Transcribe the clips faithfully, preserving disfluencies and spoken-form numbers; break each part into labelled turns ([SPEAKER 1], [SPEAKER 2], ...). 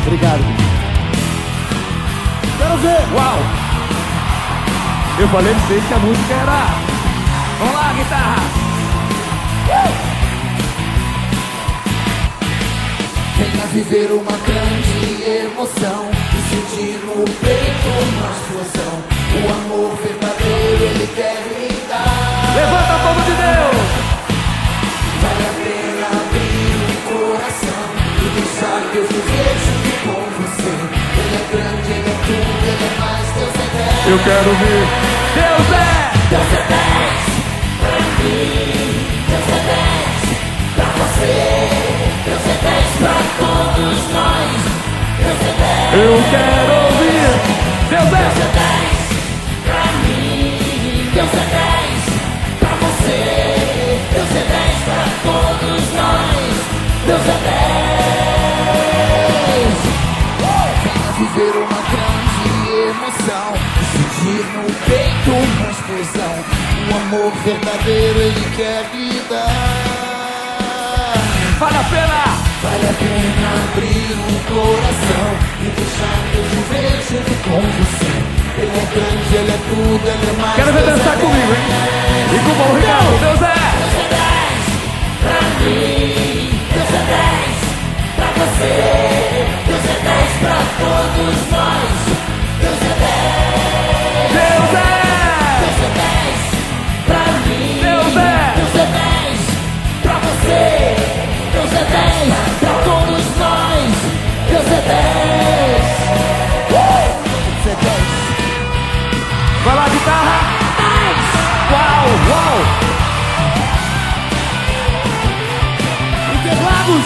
[SPEAKER 1] Obrigado. Quero ver.
[SPEAKER 2] Uau! Eu falei pra vocês que a música era... Vamos lá, guitarra! Uh!
[SPEAKER 3] Venha viver uma grande emoção e sentir no peito uma explosão. O amor verdadeiro ele quer me dar.
[SPEAKER 2] Levanta, povo de Deus!
[SPEAKER 3] Vale a pena abrir o coração e deixar Deus viver junto com você. Ele é grande, ele é tudo, ele é mais, Deus é dez.
[SPEAKER 2] Eu quero ouvir. Deus é!
[SPEAKER 3] Deus é dez pra mim, Deus é dez pra você, Deus é dez pra todos nós, Deus é dez.
[SPEAKER 2] Eu quero ouvir. Deus é!
[SPEAKER 3] Deus é dez pra mim, Deus é dez pra você, Deus é dez pra todos nós, Deus é dez. Venha viver uma grande emoção e sentir no peito uma explosão. O amor verdadeiro ele quer lhe dar.
[SPEAKER 2] Vale a pena!
[SPEAKER 3] Vale a pena abrir o coração e deixar Deus viver junto com você. Ele é grande, ele é tudo, ele é mais.
[SPEAKER 2] Quero ver
[SPEAKER 3] Deus
[SPEAKER 2] dançar
[SPEAKER 3] é
[SPEAKER 2] comigo, hein?
[SPEAKER 3] dez.
[SPEAKER 2] E com o bom Ricardo, Deus é!
[SPEAKER 3] Deus é dez pra mim, Deus é dez pra você, Deus é dez pra todos nós, Deus é dez.
[SPEAKER 2] Deus é!
[SPEAKER 3] Deus é dez pra mim,
[SPEAKER 2] Deus é!
[SPEAKER 3] Deus é dez pra você, Deus é dez pra todos nós, Deus é dez. Uh! Deus é dez.
[SPEAKER 2] Vai lá, guitarra! Uau, uau!
[SPEAKER 1] E teclados.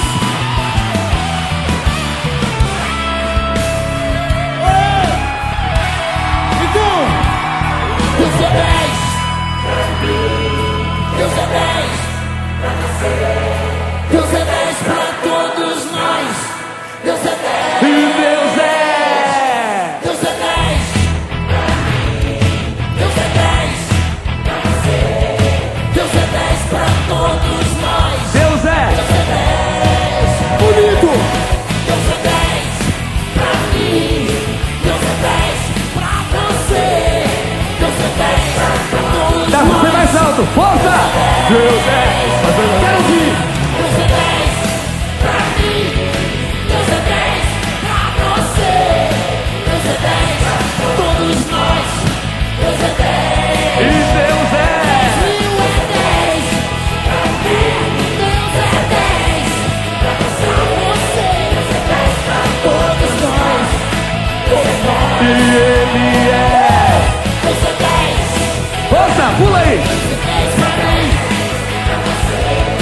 [SPEAKER 1] Então,
[SPEAKER 3] Deus é dez pra mim, Deus é dez pra você, Deus é dez pra todos nós, Deus é dez.
[SPEAKER 2] E Deus é!
[SPEAKER 3] Deus é dez pra mim, Deus é dez pra você, Deus é dez pra todos nós,
[SPEAKER 2] Deus é!
[SPEAKER 3] Deus é dez.
[SPEAKER 2] Bonito!
[SPEAKER 3] Deus é dez pra mim, Deus é dez pra você, Deus é dez pra todos
[SPEAKER 2] Dá pra ser
[SPEAKER 3] nós,
[SPEAKER 2] mais alto! Força! Deus é! Quero ouvir!
[SPEAKER 3] Deus é dez pra mim, Deus é dez pra você, Deus é dez pra todos nós, Deus é dez.
[SPEAKER 2] E Deus é!
[SPEAKER 3] Mil é dez pra mim, Deus é dez pra você, Deus é dez pra todos nós, Deus é dez.
[SPEAKER 2] E Ele é!
[SPEAKER 3] Deus é dez,
[SPEAKER 2] Força! Pula aí!
[SPEAKER 3] Deus é dez pra mim, pra você,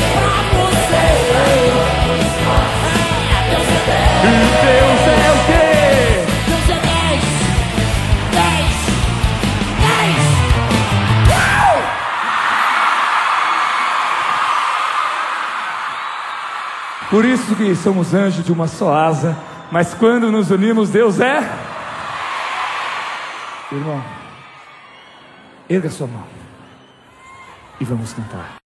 [SPEAKER 3] Deus é dez.
[SPEAKER 2] E Deus é o quê?
[SPEAKER 3] Deus é dez, dez, dez. Uau!
[SPEAKER 2] Por isso que somos anjos de uma só asa, mas quando nos unimos, Deus é... Irmão, erga sua mão e vamos cantar.